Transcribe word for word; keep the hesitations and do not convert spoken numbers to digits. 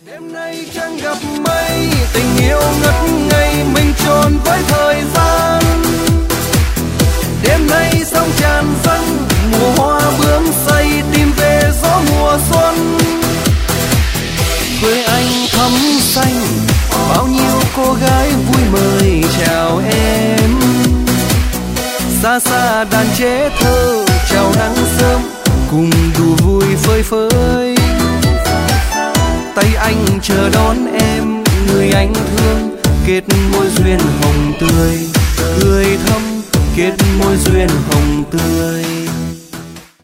Đêm nay trăng gặp mây, tình yêu ngất ngây mình tròn với thời gian. Đêm nay sông tràn dâng, mùa hoa bướm say tìm về gió mùa xuân. Quê anh thắm xanh, bao nhiêu cô gái vui mời chào em. Xa xa đàn trẻ thơ chào nắng sớm, cùng đùa vui phơi phới. Tay anh chờ đón em, người anh thương, kết môi duyên hồng tươi, cười thắm kết môi duyên hồng tươi.